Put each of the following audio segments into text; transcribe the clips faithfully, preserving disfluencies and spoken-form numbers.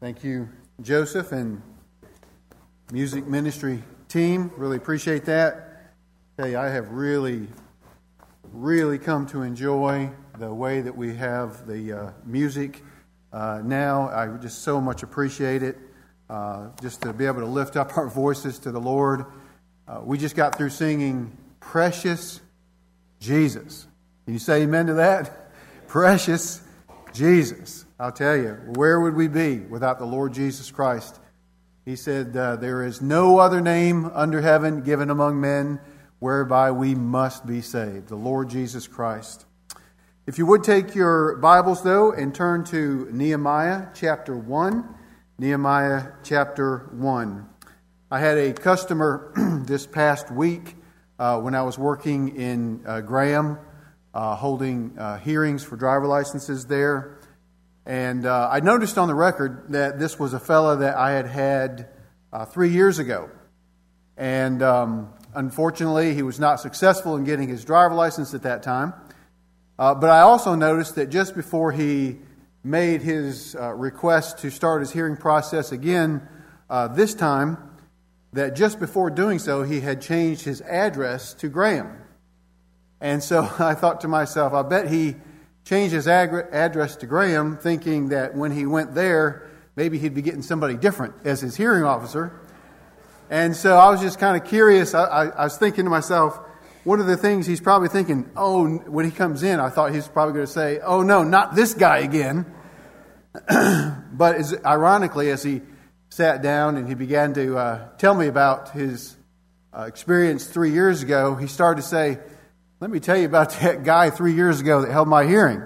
Thank you, Joseph and music ministry team. Really appreciate that. Tell you, I have really, really come to enjoy the way that we have the uh, music uh, now. I just so much appreciate it. Uh, just to be able to lift up our voices to the Lord. Uh, we just got through singing Precious Jesus. Can you say amen to that? Precious Jesus. I'll tell you, where would we be without the Lord Jesus Christ? He said, uh, there is no other name under heaven given among men whereby we must be saved. The Lord Jesus Christ. If you would take your Bibles, though, and turn to Nehemiah chapter one. Nehemiah chapter one. I had a customer this past week uh, when I was working in uh, Graham, uh, holding uh, hearings for driver licenses there. And uh, I noticed on the record that this was a fella that I had had uh, three years ago. And um, unfortunately, he was not successful in getting his driver license at that time. Uh, but I also noticed that just before he made his uh, request to start his hearing process again uh, this time, that just before doing so, he had changed his address to Graham. And so I thought to myself, I bet he changed his ag- address to Graham, thinking that when he went there, maybe he'd be getting somebody different as his hearing officer. And so I was just kind of curious. I, I, I was thinking to myself, one of the things he's probably thinking, oh, when he comes in, I thought he's probably going to say, oh, no, not this guy again. But as, ironically, as he sat down and he began to uh, tell me about his uh, experience three years ago, he started to say, let me tell you about that guy three years ago that held my hearing.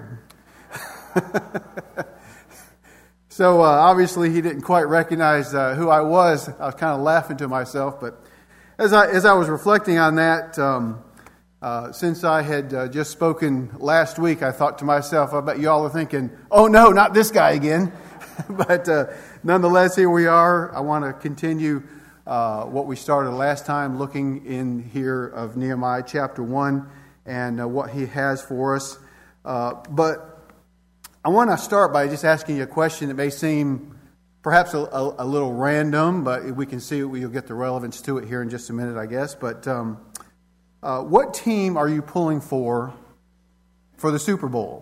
So uh, obviously he didn't quite recognize uh, who I was. I was kind of laughing to myself. But as I as I was reflecting on that, um, uh, since I had uh, just spoken last week, I thought to myself, I bet you all are thinking, oh no, not this guy again. But uh, nonetheless, here we are. I want to continue uh, what we started last time, looking in here of Nehemiah chapter one. And uh, what he has for us. Uh, but I want to start by just asking you a question that may seem perhaps a, a, a little random, but we can see we'll get the relevance to it here in just a minute, I guess. But um, uh, what team are you pulling for for the Super Bowl?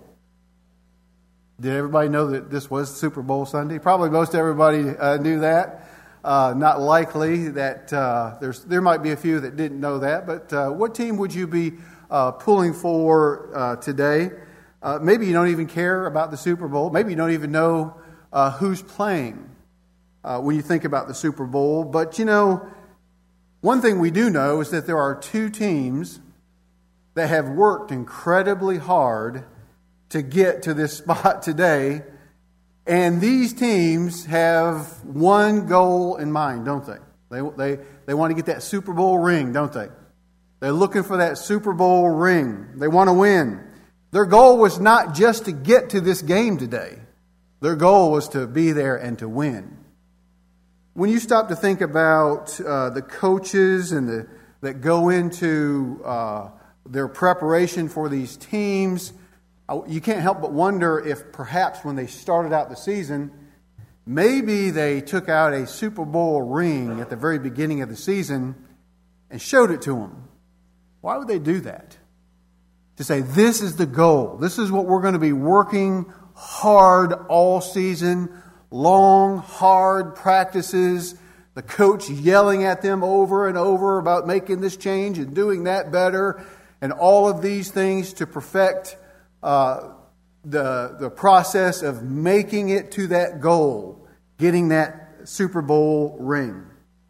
Did everybody know that this was Super Bowl Sunday? Probably most everybody uh, knew that. Uh, not likely that uh, there's there might be a few that didn't know that. But uh, what team would you be Uh, pulling for uh, today? Uh, maybe you don't even care about the Super Bowl. Maybe you don't even know uh, who's playing uh, when you think about the Super Bowl. But, you know, one thing we do know is that there are two teams that have worked incredibly hard to get to this spot today. And these teams have one goal in mind, don't they? They, they, they want to get that Super Bowl ring, don't they? They're looking for that Super Bowl ring. They want to win. Their goal was not just to get to this game today. Their goal was to be there and to win. When you stop to think about uh, the coaches and the that go into uh, their preparation for these teams, you can't help but wonder if perhaps when they started out the season, maybe they took out a Super Bowl ring at the very beginning of the season and showed it to them. Why would they do that? To say, this is the goal. This is what we're going to be working hard all season. Long, hard practices. The coach yelling at them over and over about making this change and doing that better. And all of these things to perfect uh, the, the process of making it to that goal. Getting that Super Bowl ring.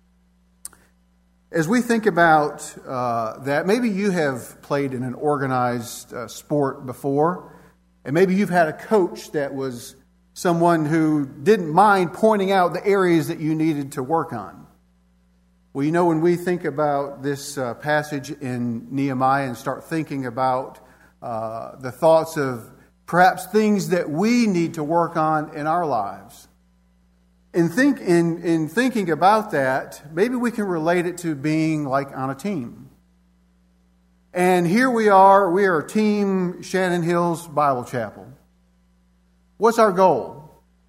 As we think about uh, that, maybe you have played in an organized uh, sport before, and maybe you've had a coach that was someone who didn't mind pointing out the areas that you needed to work on. Well, you know, when we think about this uh, passage in Nehemiah and start thinking about uh, the thoughts of perhaps things that we need to work on in our lives, In, think, in, in thinking about that, maybe we can relate it to being like on a team. And here we are, we are Team Shannon Hills Bible Chapel. What's our goal?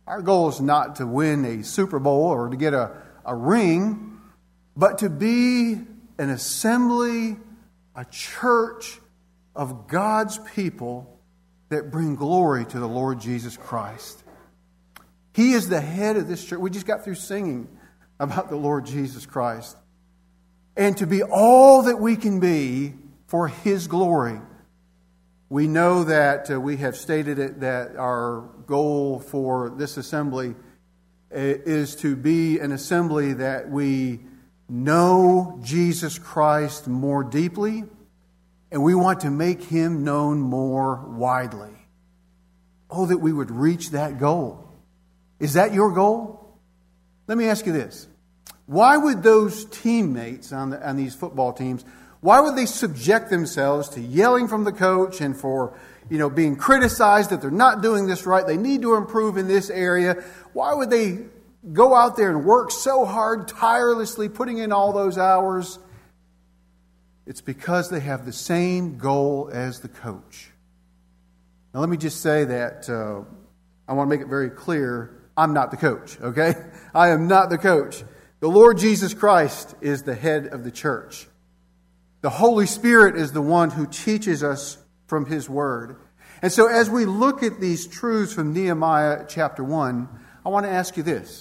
Our goal is not to win a Super Bowl or to get a, a ring, but to be an assembly, a church of God's people that bring glory to the Lord Jesus Christ. He is the head of this church. We just got through singing about the Lord Jesus Christ. And to be all that we can be for His glory. We know that uh, we have stated it that our goal for this assembly is to be an assembly that we know Jesus Christ more deeply, and we want to make Him known more widely. Oh, that we would reach that goal. Is that your goal? Let me ask you this. Why would those teammates on, the, on these football teams, why would they subject themselves to yelling from the coach and for, you know, being criticized that they're not doing this right, they need to improve in this area? Why would they go out there and work so hard, tirelessly, putting in all those hours? It's because they have the same goal as the coach. Now let me just say that uh, I want to make it very clear, I'm not the coach, okay? I am not the coach. The Lord Jesus Christ is the head of the church. The Holy Spirit is the one who teaches us from His Word. And so as we look at these truths from Nehemiah chapter one, I want to ask you this.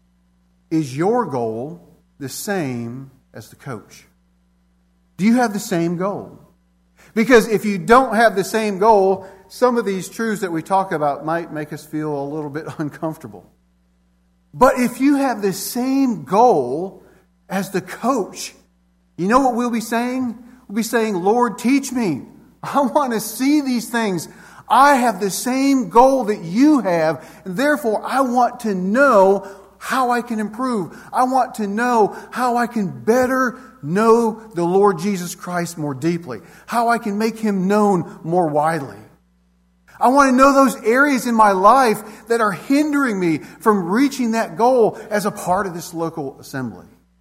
Is your goal the same as the coach? Do you have the same goal? Because if you don't have the same goal, some of these truths that we talk about might make us feel a little bit uncomfortable. But if you have the same goal as the coach, you know what we'll be saying? We'll be saying, Lord, teach me. I want to see these things. I have the same goal that you have, and therefore I want to know how I can improve. I want to know how I can better know the Lord Jesus Christ more deeply. How I can make Him known more widely. I want to know those areas in my life that are hindering me from reaching that goal as a part of this local assembly.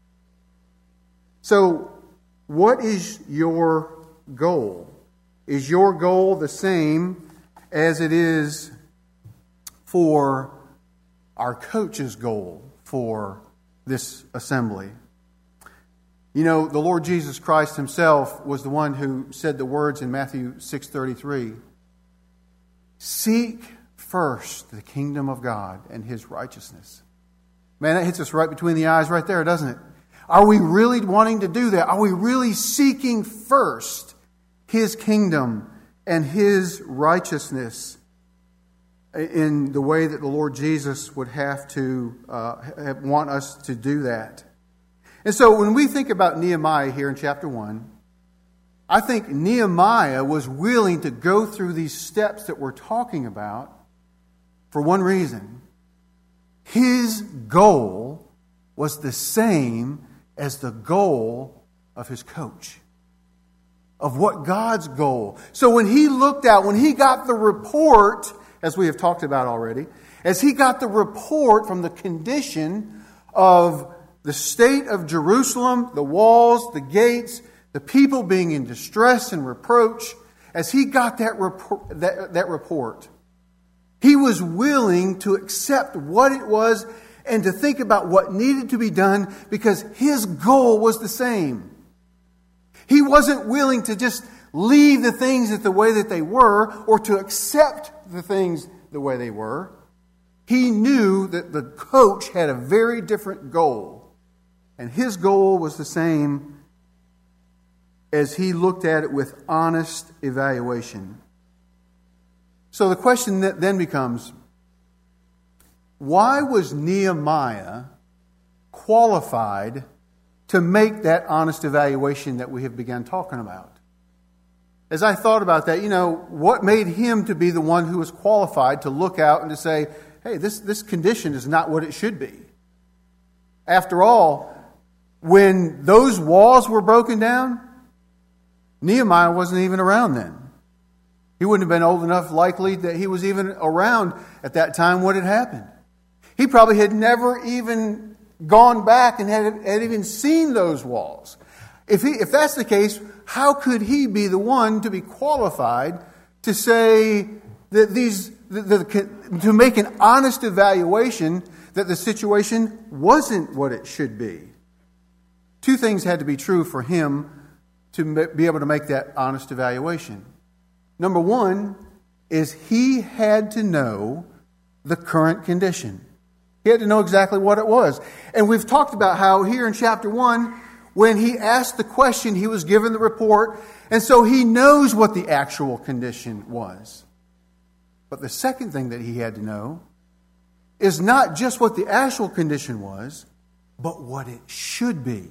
So, what is your goal? Is your goal the same as it is for our coach's goal for this assembly? You know, the Lord Jesus Christ Himself was the one who said the words in Matthew six thirty-three. Seek first the kingdom of God and His righteousness. Man, that hits us right between the eyes right there, doesn't it? Are we really wanting to do that? Are we really seeking first His kingdom and His righteousness in the way that the Lord Jesus would have to uh, have, want us to do that? And so when we think about Nehemiah here in chapter one, I think Nehemiah was willing to go through these steps that we're talking about for one reason. His goal was the same as the goal of his coach. Of what God's goal. So when he looked out, when he got the report, as we have talked about already, as he got the report from the condition of the state of Jerusalem, the walls, the gates, the people being in distress and reproach, as he got that report, that, that report, he was willing to accept what it was and to think about what needed to be done because his goal was the same. He wasn't willing to just leave the things the way that they were or to accept the things the way they were. He knew that the coach had a very different goal. And his goal was the same as he looked at it with honest evaluation. So the question that then becomes, why was Nehemiah qualified to make that honest evaluation that we have begun talking about? As I thought about that, you know, what made him to be the one who was qualified to look out and to say, hey, this, this condition is not what it should be. After all, when those walls were broken down, Nehemiah wasn't even around then. He wouldn't have been old enough likely that he was even around at that time when it happened. He probably had never even gone back and had, had even seen those walls. If he, if that's the case, how could he be the one to be qualified to say, that these the, the, to make an honest evaluation that the situation wasn't what it should be. Two things had to be true for him to be able to make that honest evaluation. Number one is he had to know the current condition. He had to know exactly what it was. And we've talked about how here in chapter one, when he asked the question, he was given the report, and so he knows what the actual condition was. But the second thing that he had to know is not just what the actual condition was, but what it should be.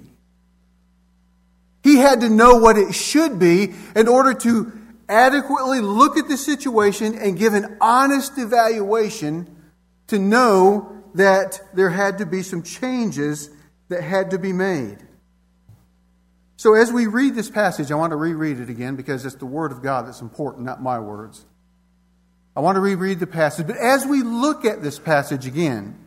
He had to know what it should be in order to adequately look at the situation and give an honest evaluation to know that there had to be some changes that had to be made. So as we read this passage, I want to reread it again because it's the Word of God that's important, not my words. I want to reread the passage. But as we look at this passage again,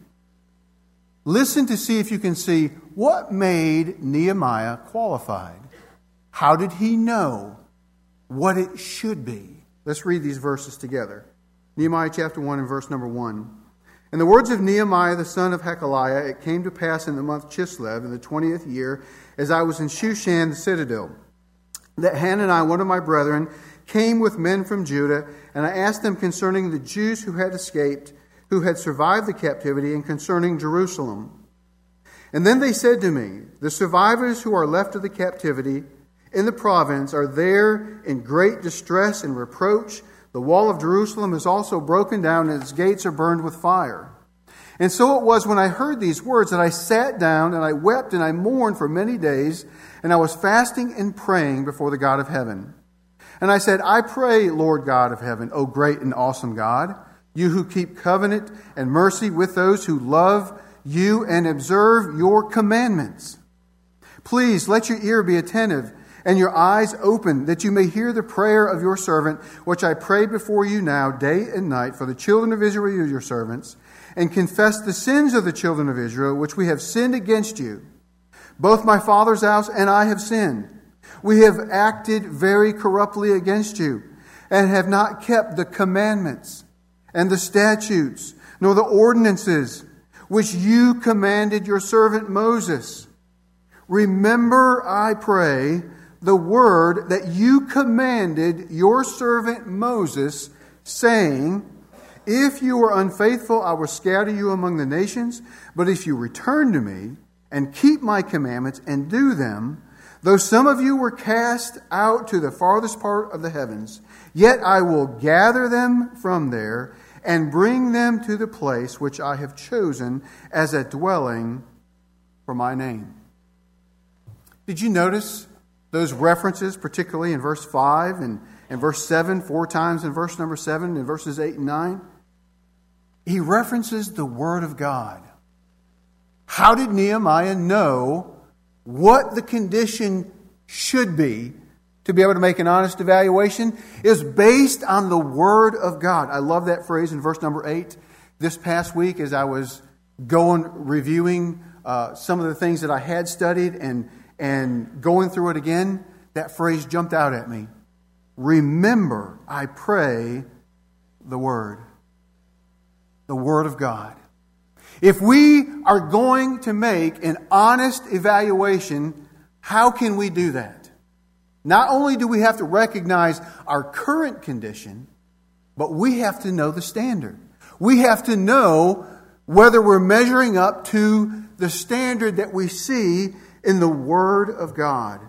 listen to see if you can see what made Nehemiah qualified. How did he know what it should be? Let's read these verses together. Nehemiah chapter one and verse number one. In the words of Nehemiah the son of Hakaliah, it came to pass in the month Chislev, in the twentieth year, as I was in Shushan the citadel, that Hanani, one of my brethren, came with men from Judah, and I asked them concerning the Jews who had escaped, who had survived the captivity, and concerning Jerusalem. And then they said to me, the survivors who are left of the captivity in the province are there in great distress and reproach. The wall of Jerusalem is also broken down, and its gates are burned with fire. And so it was when I heard these words that I sat down and I wept and I mourned for many days, and I was fasting and praying before the God of heaven. And I said, I pray, Lord God of heaven, O great and awesome God, you who keep covenant and mercy with those who love you and observe your commandments. Please let your ear be attentive and your eyes open, that you may hear the prayer of your servant, which I pray before you now, day and night, for the children of Israel, your servants, and confess the sins of the children of Israel, which we have sinned against you. Both my father's house and I have sinned. We have acted very corruptly against you, and have not kept the commandments and the statutes, nor the ordinances which you commanded your servant Moses. Remember, I pray, the word that you commanded your servant Moses, saying, if you are unfaithful, I will scatter you among the nations. But if you return to me and keep my commandments and do them, though some of you were cast out to the farthest part of the heavens, yet I will gather them from there and bring them to the place which I have chosen as a dwelling for my name. Did you notice those references, particularly in verse five and, and verse seven, four times in verse number seven, and verses eight and nine? He references the Word of God. How did Nehemiah know what the condition should be to be able to make an honest evaluation? It was based on the Word of God. I love that phrase in verse number eight. This past week, as I was going, reviewing uh, some of the things that I had studied and And going through it again, that phrase jumped out at me. Remember, I pray, the Word. The Word of God. If we are going to make an honest evaluation, how can we do that? Not only do we have to recognize our current condition, but we have to know the standard. We have to know whether we're measuring up to the standard that we see in the Word of God.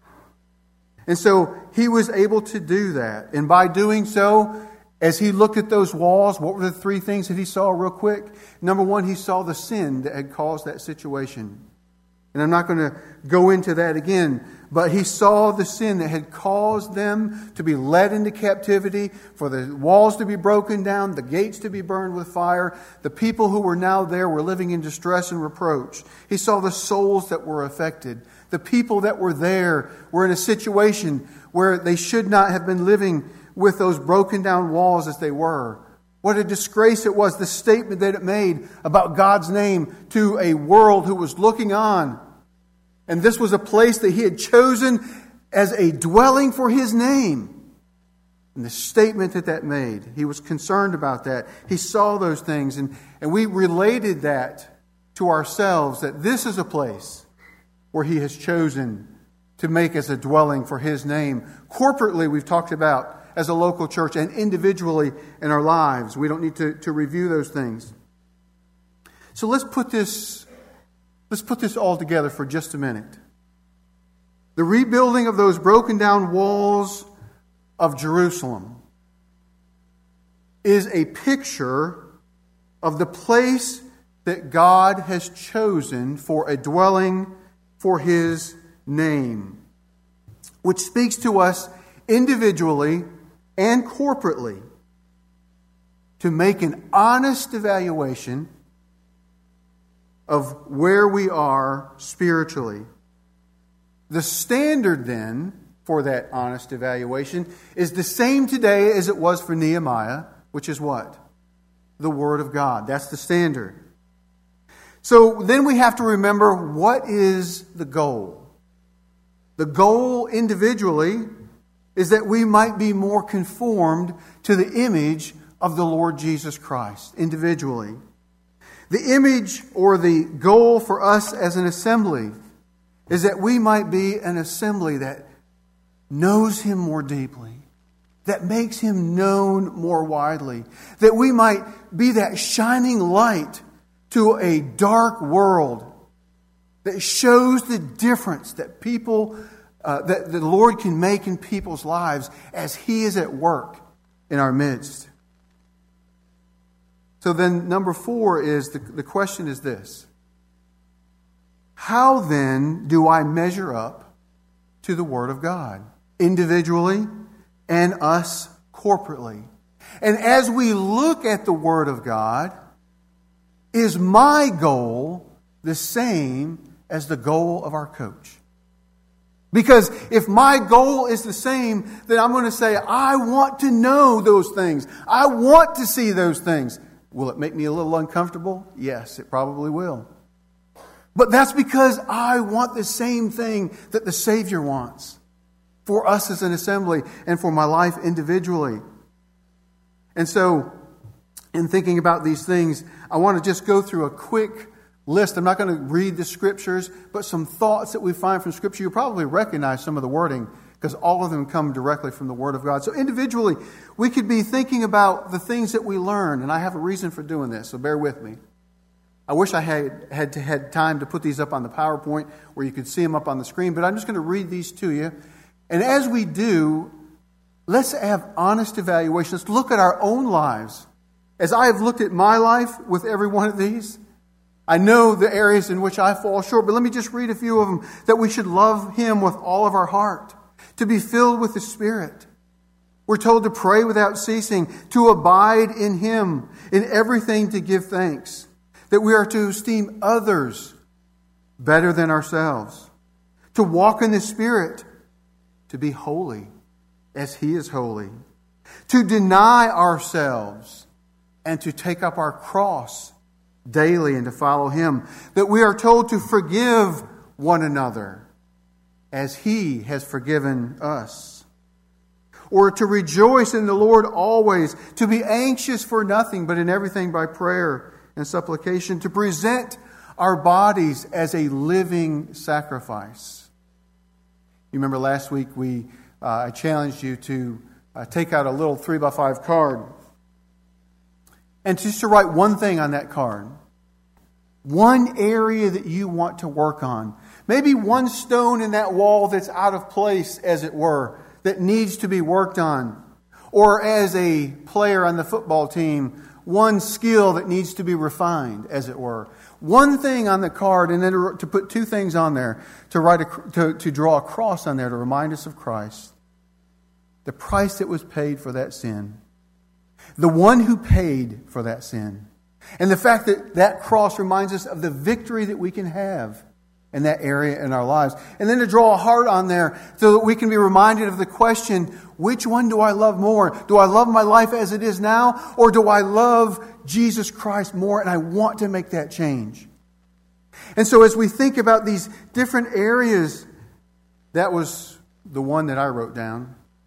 And so he was able to do that. And by doing so, as he looked at those walls, what were the three things that he saw real quick? Number one, he saw the sin that had caused that situation. And I'm not going to go into that again, but he saw the sin that had caused them to be led into captivity, for the walls to be broken down, the gates to be burned with fire. The people who were now there were living in distress and reproach. He saw the souls that were affected. The people that were there were in a situation where they should not have been living with those broken down walls as they were. What a disgrace it was, the statement that it made about God's name to a world who was looking on. And this was a place that he had chosen as a dwelling for his name. and the statement that that made. He was concerned about that. He saw those things, and, and we related that to ourselves, that this is a place where He has chosen to make as a dwelling for His name. Corporately, we've talked about as a local church, and individually in our lives. We don't need to, to review those things. So let's put this, let's put this all together for just a minute. The rebuilding of those broken down walls of Jerusalem is a picture of the place that God has chosen for a dwelling for His name, which speaks to us individually and corporately to make an honest evaluation of where we are spiritually. The standard then for that honest evaluation is the same today as it was for Nehemiah, which is what? The Word of God. That's the standard. So then we have to remember, what is the goal? The goal individually is that we might be more conformed to the image of the Lord Jesus Christ individually. The image or the goal for us as an assembly is that we might be an assembly that knows Him more deeply, that makes Him known more widely, that we might be that shining light to a dark world that shows the difference that people Uh, that the Lord can make in people's lives as He is at work in our midst. So then number four is, the, the question is this: how then do I measure up to the Word of God, individually and us corporately? And as we look at the Word of God, is my goal the same as the goal of our coach? Because if my goal is the same, then I'm going to say, I want to know those things. I want to see those things. Will it make me a little uncomfortable? Yes, it probably will. But that's because I want the same thing that the Savior wants for us as an assembly and for my life individually. And so, in thinking about these things, I want to just go through a quick list. I'm not going to read the Scriptures, but some thoughts that we find from Scripture. You probably recognize some of the wording because all of them come directly from the Word of God. So individually, we could be thinking about the things that we learn, and I have a reason for doing this, so bear with me. I wish I had had, to, had time to put these up on the PowerPoint where you could see them up on the screen, but I'm just going to read these to you. And as we do, let's have honest evaluation. Let's look at our own lives. As I have looked at my life with every one of these, I know the areas in which I fall short, but let me just read a few of them. That we should love Him with all of our heart, to be filled with the Spirit. We're told to pray without ceasing, to abide in Him, in everything to give thanks, that we are to esteem others better than ourselves, to walk in the Spirit, to be holy as He is holy, to deny ourselves and to take up our cross daily and to follow Him, that we are told to forgive one another as He has forgiven us, or to rejoice in the Lord always, to be anxious for nothing but in everything by prayer and supplication, to present our bodies as a living sacrifice. You remember last week we uh, I challenged you to uh, take out a little three by five card and just to write one thing on that card. One area that you want to work on. Maybe one stone in that wall that's out of place, as it were, that needs to be worked on. Or as a player on the football team, one skill that needs to be refined, as it were. One thing on the card, and then to put two things on there, to write a, to, to draw a cross on there to remind us of Christ. The price that was paid for that sin. The one who paid for that sin. And the fact that that cross reminds us of the victory that we can have in that area in our lives. And then to draw a heart on there so that we can be reminded of the question, which one do I love more? Do I love my life as it is now? Or do I love Jesus Christ more and I want to make that change? And so as we think about these different areas, that was the one that I wrote down.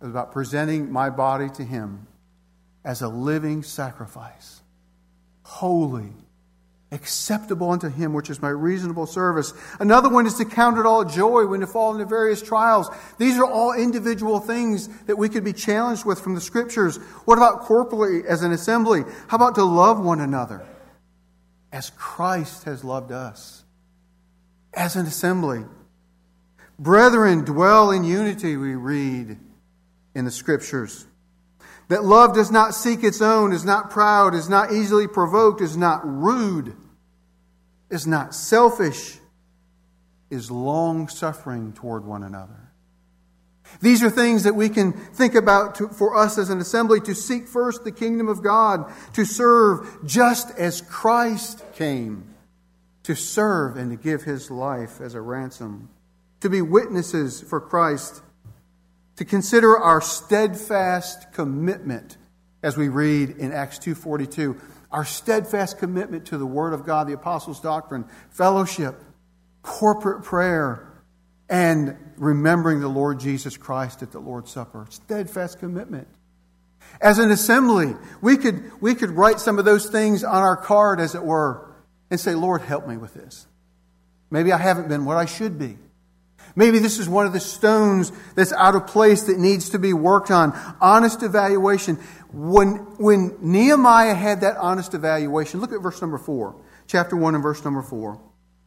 It was about presenting my body to Him as a living sacrifice, holy, acceptable unto Him, which is my reasonable service. Another one is to count it all joy when you fall into various trials. These are all individual things that we could be challenged with from the Scriptures. What about corporately as an assembly? How about to love one another as Christ has loved us? As an assembly. Brethren, dwell in unity, we read in the Scriptures. That love does not seek its own, is not proud, is not easily provoked, is not rude, is not selfish, is long-suffering toward one another. These are things that we can think about to, for us as an assembly, to seek first the kingdom of God, to serve just as Christ came, to serve and to give His life as a ransom, to be witnesses for Christ, to consider our steadfast commitment, as we read in Acts two forty-two, our steadfast commitment to the Word of God, the Apostles' doctrine, fellowship, corporate prayer, and remembering the Lord Jesus Christ at the Lord's Supper. Steadfast commitment. As an assembly, we could, we could write some of those things on our card, as it were, and say, Lord, help me with this. Maybe I haven't been what I should be. Maybe this is one of the stones that's out of place that needs to be worked on. Honest evaluation. When, when Nehemiah had that honest evaluation, look at verse number four. Chapter one and verse number four.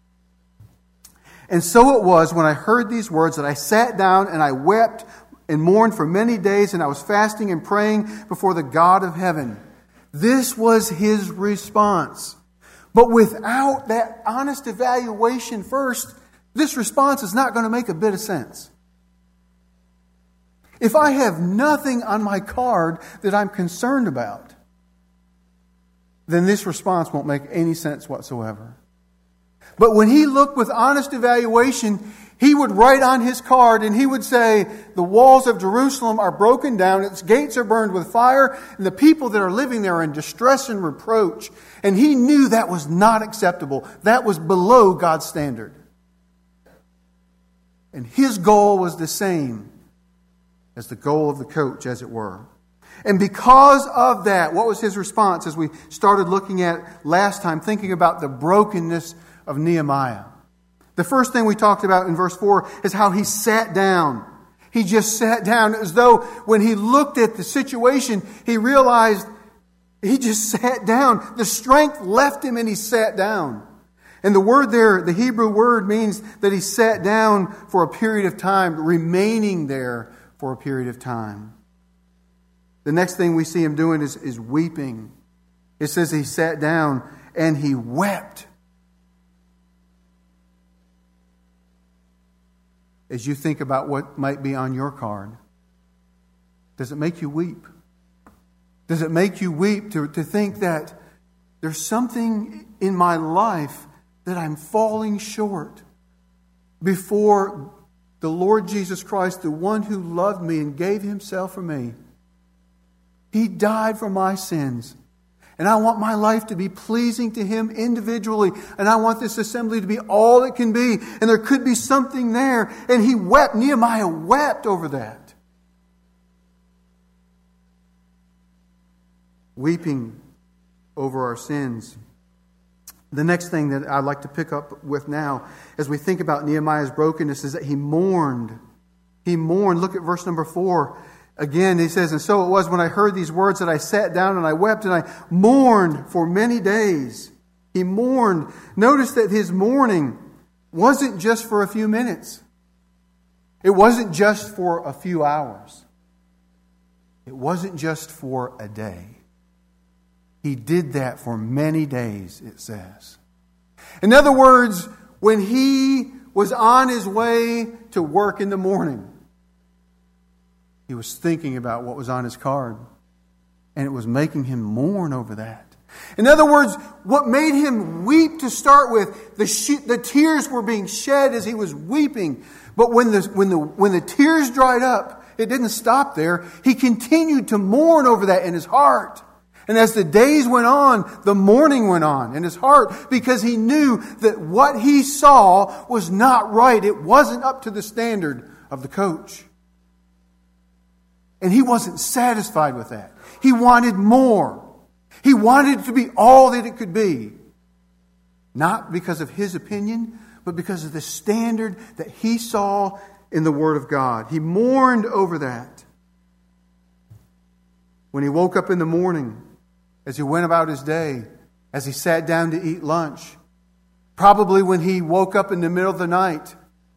And so it was when I heard these words that I sat down and I wept and mourned for many days, and I was fasting and praying before the God of heaven. This was his response. But without that honest evaluation first, this response is not going to make a bit of sense. If I have nothing on my card that I'm concerned about, then this response won't make any sense whatsoever. But when he looked with honest evaluation, he would write on his card and he would say, the walls of Jerusalem are broken down, its gates are burned with fire, and the people that are living there are in distress and reproach. And he knew that was not acceptable. That was below God's standard. And his goal was the same as the goal of the coach, as it were. And because of that, what was his response as we started looking at last time, thinking about the brokenness of Nehemiah? The first thing we talked about in verse four is how he sat down. He just sat down as though when he looked at the situation, he realized he just sat down. The strength left him and he sat down. And the word there, the Hebrew word, means that he sat down for a period of time, remaining there for a period of time. The next thing we see him doing is, is weeping. It says he sat down and he wept. As you think about what might be on your card, does it make you weep? Does it make you weep to, to think that there's something in my life that I'm falling short before the Lord Jesus Christ, the one who loved me and gave himself for me? He died for my sins. And I want my life to be pleasing to him individually. And I want this assembly to be all it can be. And there could be something there. And he wept. Nehemiah wept over that. Weeping over our sins. The next thing that I'd like to pick up with now, as we think about Nehemiah's brokenness, is that he mourned. He mourned. Look at verse number four. Again, he says, and so it was when I heard these words that I sat down and I wept and I mourned for many days. He mourned. Notice that his mourning wasn't just for a few minutes. It wasn't just for a few hours. It wasn't just for a day. He did that for many days, it says. In other words, when he was on his way to work in the morning, he was thinking about what was on his card. And it was making him mourn over that. In other words, what made him weep to start with, the sh- the tears were being shed as he was weeping. But when the, when the, when the tears dried up, it didn't stop there. He continued to mourn over that in his heart. And as the days went on, the mourning went on in his heart, because he knew that what he saw was not right. It wasn't up to the standard of the coach. And he wasn't satisfied with that. He wanted more. He wanted it to be all that it could be. Not because of his opinion, but because of the standard that he saw in the Word of God. He mourned over that. When he woke up in the morning, as he went about his day, as he sat down to eat lunch, probably when he woke up in the middle of the night,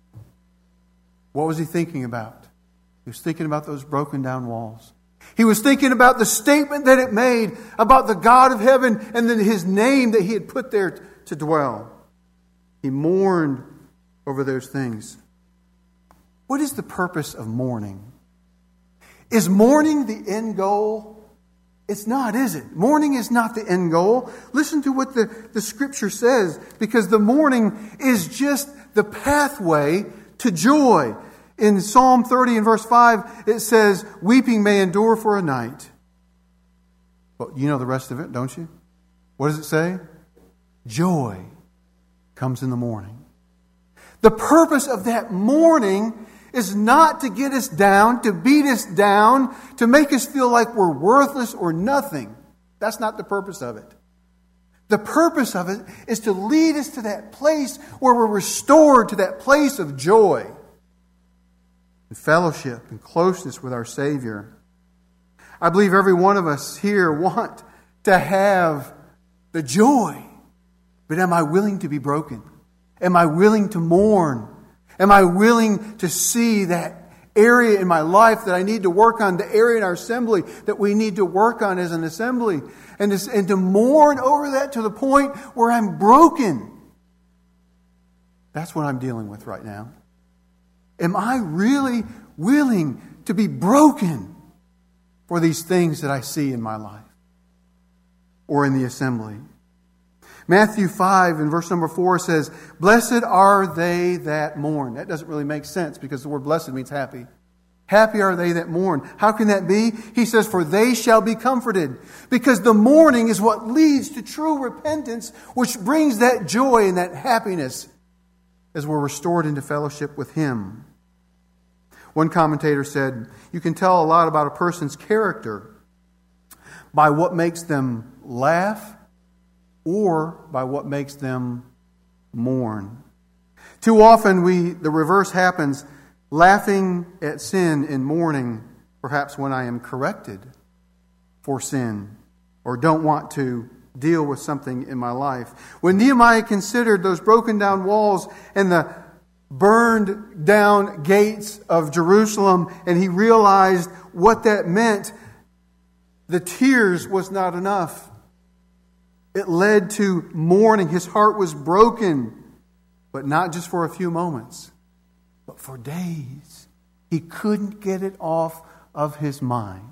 what was he thinking about? He was thinking about those broken down walls. He was thinking about the statement that it made about the God of heaven and then his name that he had put there to dwell. He mourned over those things. What is the purpose of mourning? Is mourning the end goal? It's not, is it? Mourning is not the end goal. Listen to what the, the Scripture says, because the mourning is just the pathway to joy. In Psalm thirty and verse five, it says, weeping may endure for a night. Well, you know the rest of it, don't you? What does it say? Joy comes in the morning. The purpose of that mourning is not to get us down, to beat us down, to make us feel like we're worthless or nothing. That's not the purpose of it. The purpose of it is to lead us to that place where we're restored to that place of joy and fellowship and closeness with our Savior. I believe every one of us here want to have the joy. But am I willing to be broken? Am I willing to mourn? Am I willing to see that area in my life that I need to work on, the area in our assembly that we need to work on as an assembly, and to, and to mourn over that to the point where I'm broken? That's what I'm dealing with right now. Am I really willing to be broken for these things that I see in my life or in the assembly? Matthew five and verse number four says, blessed are they that mourn. That doesn't really make sense because the word blessed means happy. Happy are they that mourn. How can that be? He says, for they shall be comforted. Because the mourning is what leads to true repentance, which brings that joy and that happiness as we're restored into fellowship with Him. One commentator said, you can tell a lot about a person's character by what makes them laugh or by what makes them mourn. Too often we the reverse happens, laughing at sin and mourning, perhaps when I am corrected for sin or don't want to deal with something in my life. When Nehemiah considered those broken down walls and the burned down gates of Jerusalem, and he realized what that meant, the tears was not enough. It led to mourning. His heart was broken, but not just for a few moments, but for days. He couldn't get it off of his mind.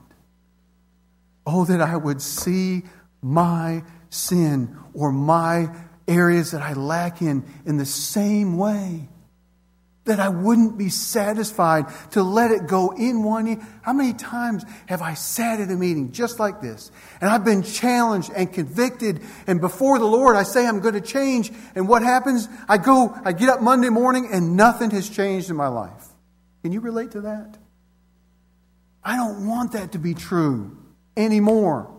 Oh, that I would see my sin or my areas that I lack in in the same way. That I wouldn't be satisfied to let it go in one year. How many times have I sat at a meeting just like this, and I've been challenged and convicted, and before the Lord I say I'm going to change, and what happens? I go, I get up Monday morning and nothing has changed in my life. Can you relate to that? I don't want that to be true anymore.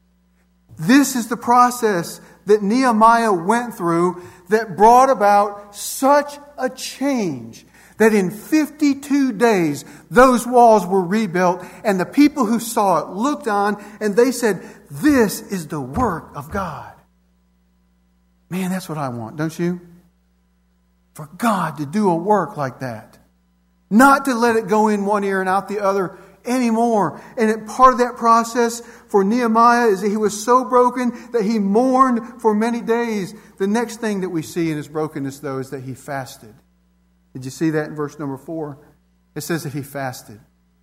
This is the process that Nehemiah went through that brought about such a change that in fifty-two days those walls were rebuilt, and the people who saw it looked on and they said, this is the work of God. Man, that's what I want, don't you? For God to do a work like that. Not to let it go in one ear and out the other anymore. And it, part of that process for Nehemiah is that he was so broken that he mourned for many days. The next thing that we see in his brokenness, though, is that he fasted. Did you see that in verse number four? It says that he fasted.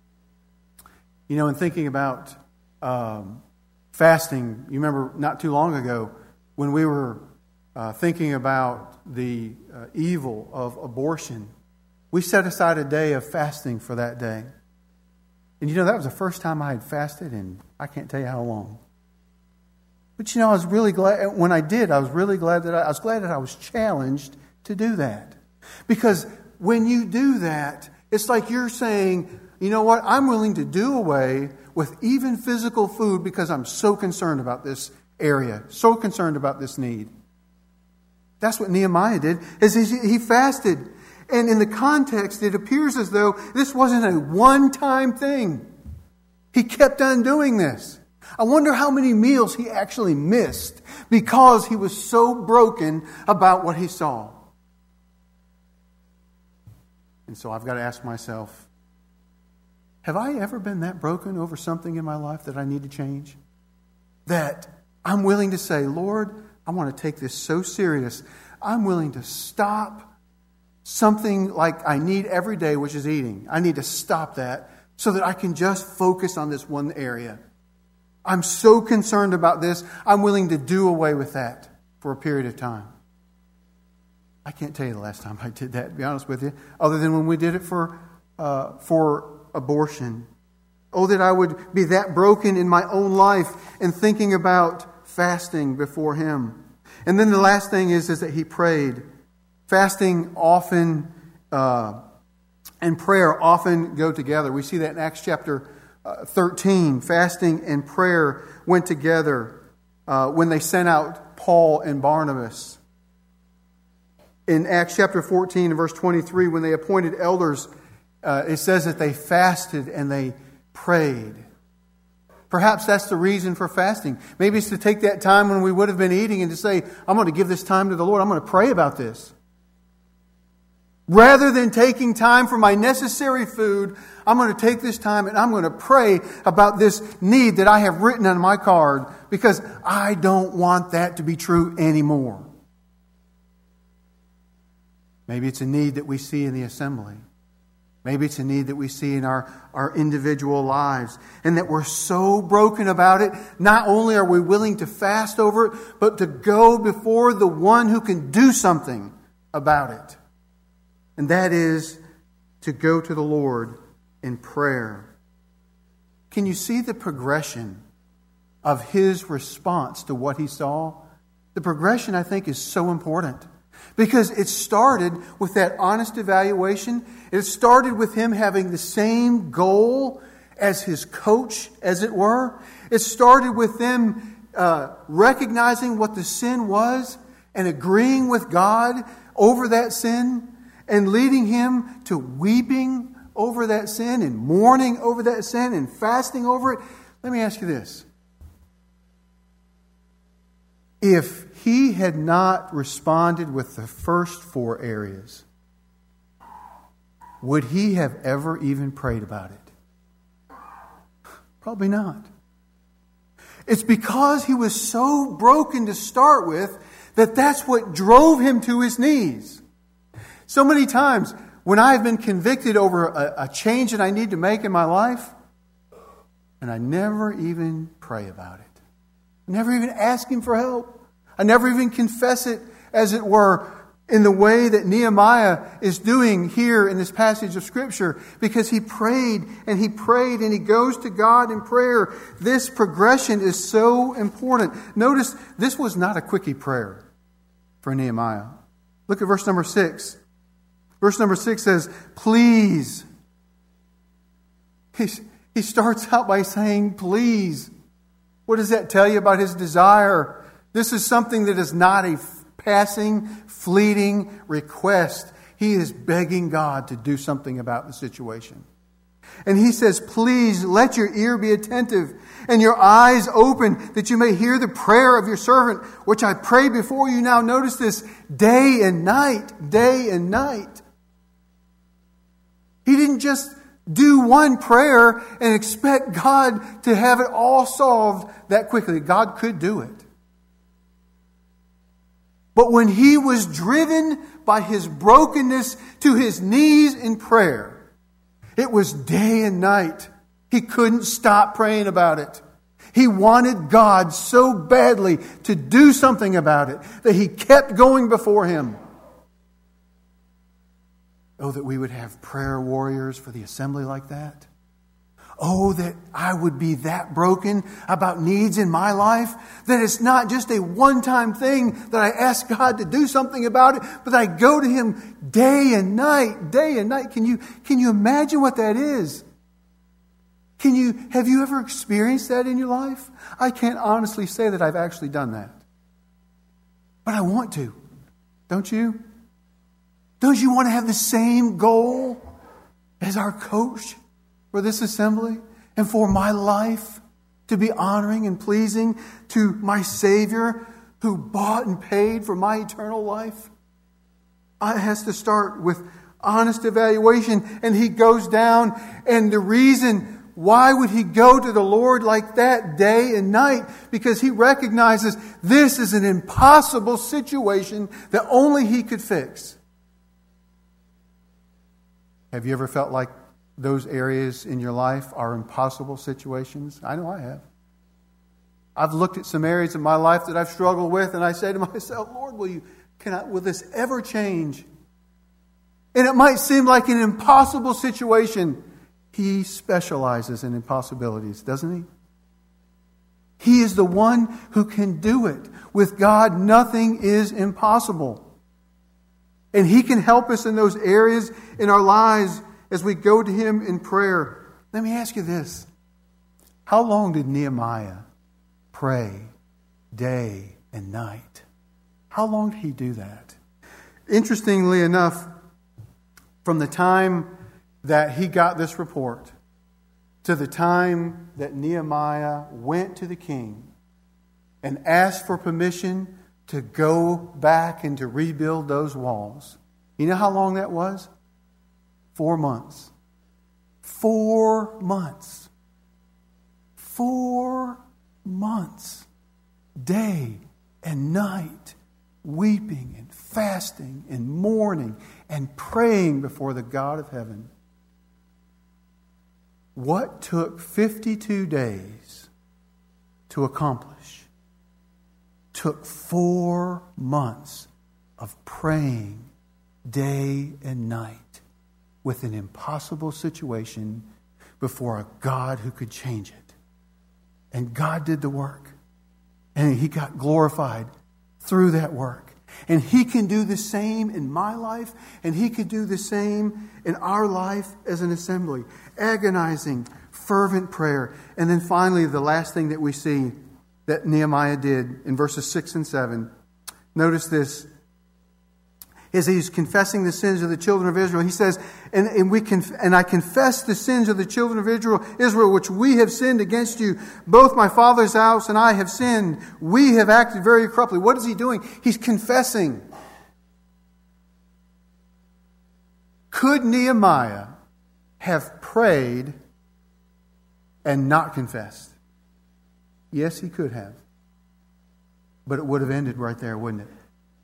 You know, in thinking about um, fasting, you remember not too long ago when we were uh, thinking about the uh, evil of abortion, we set aside a day of fasting for that day. And you know, that was the first time I had fasted in I can't tell you how long. But you know, I was really glad when I did. I was really glad that I, I was glad that I was challenged to do that. Because when you do that, it's like you're saying, you know what? I'm willing to do away with even physical food because I'm so concerned about this area, so concerned about this need. That's what Nehemiah did, is he fasted. And in the context, it appears as though this wasn't a one-time thing. He kept on doing this. I wonder how many meals he actually missed because he was so broken about what he saw. And so I've got to ask myself, have I ever been that broken over something in my life that I need to change? That I'm willing to say, Lord, I want to take this so serious. I'm willing to stop something like I need every day, which is eating. I need to stop that so that I can just focus on this one area. I'm so concerned about this, I'm willing to do away with that for a period of time. I can't tell you the last time I did that, to be honest with you, other than when we did it for uh, for abortion. Oh, that I would be that broken in my own life and thinking about fasting before Him. And then the last thing is, is that he prayed. Fasting often uh, and prayer often go together. We see that in Acts chapter uh, thirteen. Fasting and prayer went together uh, when they sent out Paul and Barnabas. In Acts chapter fourteen and verse twenty-three, when they appointed elders, uh, it says that they fasted and they prayed. Perhaps that's the reason for fasting. Maybe it's to take that time when we would have been eating and to say, I'm going to give this time to the Lord. I'm going to pray about this. Rather than taking time for my necessary food, I'm going to take this time and I'm going to pray about this need that I have written on my card because I don't want that to be true anymore. Maybe it's a need that we see in the assembly. Maybe it's a need that we see in our, our individual lives. And that we're so broken about it, not only are we willing to fast over it, but to go before the one who can do something about it. And that is to go to the Lord in prayer. Can you see the progression of his response to what he saw? The progression, I think, is so important. Because it started with that honest evaluation. It started with him having the same goal as his coach, as it were. It started with them uh, recognizing what the sin was and agreeing with God over that sin and leading him to weeping over that sin and mourning over that sin and fasting over it. Let me ask you this. If he had not responded with the first four areas, would he have ever even prayed about it? Probably not. It's because he was so broken to start with that that's what drove him to his knees. So many times when I've been convicted over a, a change that I need to make in my life, and I never even pray about it. I never even ask him for help. I never even confess it, as it were, in the way that Nehemiah is doing here in this passage of Scripture, because he prayed and he prayed and he goes to God in prayer. This progression is so important. Notice, this was not a quickie prayer for Nehemiah. Look at verse number six. Verse number six says, please. He, he starts out by saying, please. What does that tell you about his desire? This is something that is not a passing, fleeting request. He is begging God to do something about the situation. And he says, please let your ear be attentive and your eyes open that you may hear the prayer of your servant, which I pray before you now. Notice this, day and night, day and night. He didn't just do one prayer and expect God to have it all solved that quickly. God could do it. But when he was driven by his brokenness to his knees in prayer, it was day and night. He couldn't stop praying about it. He wanted God so badly to do something about it that he kept going before him. Oh, that we would have prayer warriors for the assembly like that. Oh, that I would be that broken about needs in my life, that it's not just a one-time thing that I ask God to do something about it, but I go to him day and night, day and night. Can you, can you imagine what that is? Can you, have you ever experienced that in your life? I can't honestly say that I've actually done that. But I want to. Don't you? Don't you want to have the same goal as our coach for this assembly and for my life to be honoring and pleasing to my Savior who bought and paid for my eternal life? It has to start with honest evaluation. And he goes down, and the reason why would he go to the Lord like that day and night? Because he recognizes this is an impossible situation that only he could fix. Have you ever felt like those areas in your life are impossible situations? I know I have. I've looked at some areas in my life that I've struggled with, and I say to myself, Lord, will you, can I, will this ever change? And it might seem like an impossible situation. He specializes in impossibilities, doesn't he? He is the one who can do it. With God, nothing is impossible. And he can help us in those areas in our lives as we go to him in prayer. Let me ask you this. How long did Nehemiah pray day and night? How long did he do that? Interestingly enough, from the time that he got this report to the time that Nehemiah went to the king and asked for permission to go back and to rebuild those walls. You know how long that was? Four months. Four months. Four months. Day and night. Weeping and fasting and mourning and praying before the God of heaven. What took fifty-two days to accomplish took four months of praying day and night with an impossible situation before a God who could change it. And God did the work. And he got glorified through that work. And he can do the same in my life, and he could do the same in our life as an assembly. Agonizing, fervent prayer. And then finally, the last thing that we see that Nehemiah did in verses six and seven. Notice this. As he's confessing the sins of the children of Israel, he says, and, and we conf- and I confess the sins of the children of Israel, Israel, which we have sinned against you. Both my father's house and I have sinned. We have acted very corruptly. What is he doing? He's confessing. Could Nehemiah have prayed and not confessed? Yes, he could have. But it would have ended right there, wouldn't it?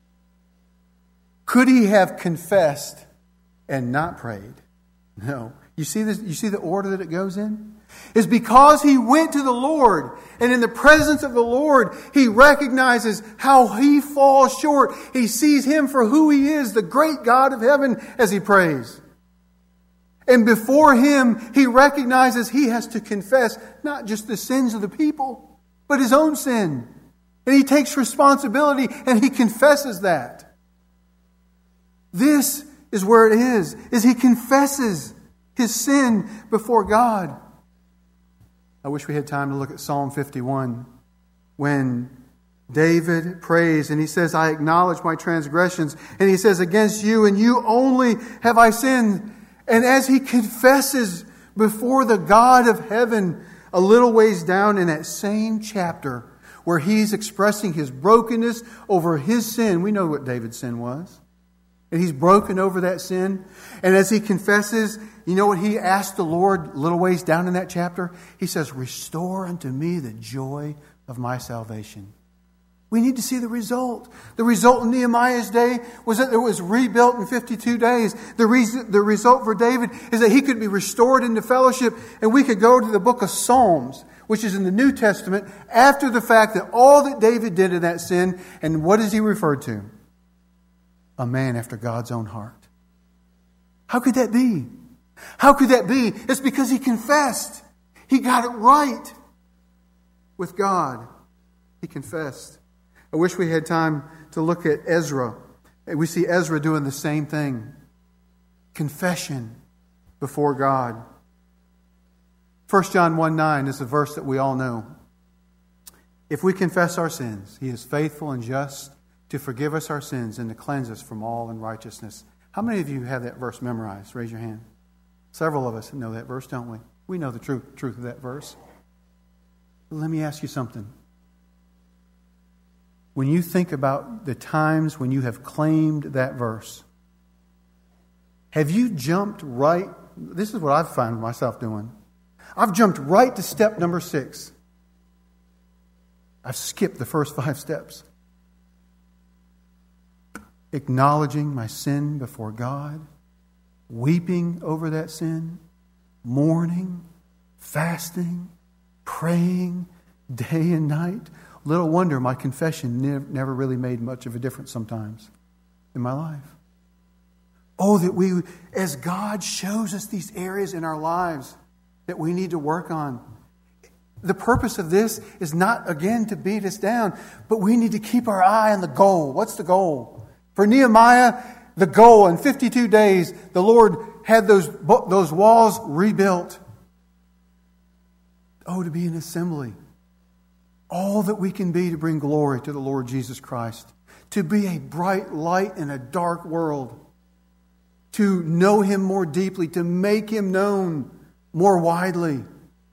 Could he have confessed and not prayed? No. You see this? You see the order that it goes in? It's because he went to the Lord, and in the presence of the Lord, he recognizes how he falls short. He sees him for who he is, the great God of heaven, as he prays. And before him, he recognizes he has to confess not just the sins of the people, but his own sin. And he takes responsibility and he confesses that. This is where it is, is he confesses his sin before God. I wish we had time to look at Psalm fifty-one when David prays and he says, I acknowledge my transgressions. And he says, against you and you only have I sinned. And as he confesses before the God of heaven, a little ways down in that same chapter where he's expressing his brokenness over his sin. We know what David's sin was. And he's broken over that sin. And as he confesses, you know what he asked the Lord a little ways down in that chapter? He says, restore unto me the joy of my salvation. We need to see the result. The result in Nehemiah's day was that it was rebuilt in fifty-two days. The reason, the result for David is that he could be restored into fellowship, and we could go to the book of Psalms, which is in the New Testament, after the fact that all that David did in that sin, and what is he referred to? A man after God's own heart. How could that be? How could that be? It's because he confessed. He got it right with God. He confessed. I wish we had time to look at Ezra. We see Ezra doing the same thing. Confession before God. First John one nine is a verse that we all know. If we confess our sins, He is faithful and just to forgive us our sins and to cleanse us from all unrighteousness. How many of you have that verse memorized? Raise your hand. Several of us know that verse, don't we? We know the truth, truth of that verse. But let me ask you something. When you think about the times when you have claimed that verse, have you jumped right? This is what I've found myself doing. I've jumped right to step number six. I've skipped the first five steps. Acknowledging my sin before God, weeping over that sin, mourning, fasting, praying day and night. Little wonder my confession never, never really made much of a difference sometimes in my life. Oh, that we, as God shows us these areas in our lives that we need to work on. The purpose of this is not, again, to beat us down, but we need to keep our eye on the goal. What's the goal? For Nehemiah, the goal in fifty-two days, the Lord had those, those walls rebuilt. Oh, to be an assembly. All that we can be to bring glory to the Lord Jesus Christ. To be a bright light in a dark world. To know Him more deeply. To make Him known more widely.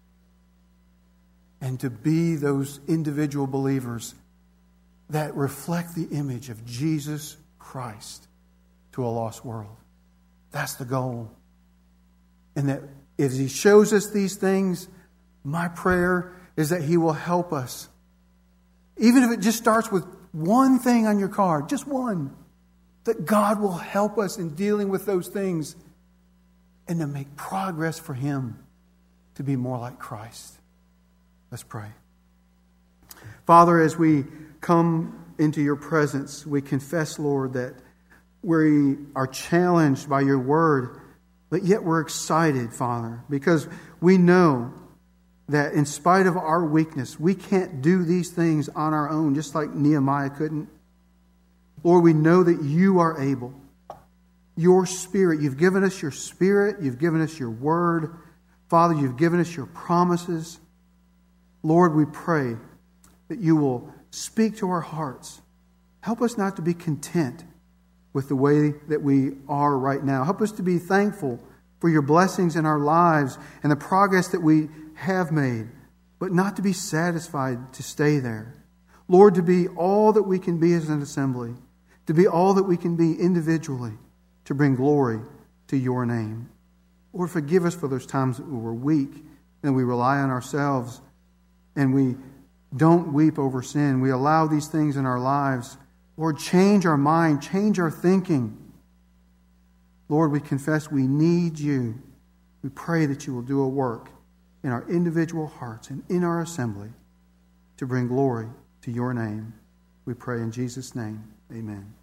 And to be those individual believers that reflect the image of Jesus Christ to a lost world. That's the goal. And that if He shows us these things, my prayer is that He will help us. Even if it just starts with one thing on your card, just one, that God will help us in dealing with those things and to make progress for Him to be more like Christ. Let's pray. Father, as we come into Your presence, we confess, Lord, that we are challenged by Your word, but yet we're excited, Father, because we know that in spite of our weakness, we can't do these things on our own, just like Nehemiah couldn't. Lord, we know that You are able. Your Spirit, You've given us Your Spirit, You've given us Your word. Father, You've given us Your promises. Lord, we pray that You will speak to our hearts. Help us not to be content with the way that we are right now. Help us to be thankful for Your blessings in our lives and the progress that we have made, but not to be satisfied to stay there. Lord, to be all that we can be as an assembly, to be all that we can be individually, to bring glory to Your name. Lord, forgive us for those times that we were weak and we rely on ourselves and we don't weep over sin. We allow these things in our lives. Lord, change our mind, change our thinking. Lord, we confess we need You. We pray that You will do a work in our individual hearts and in our assembly to bring glory to Your name. We pray in Jesus' name. Amen.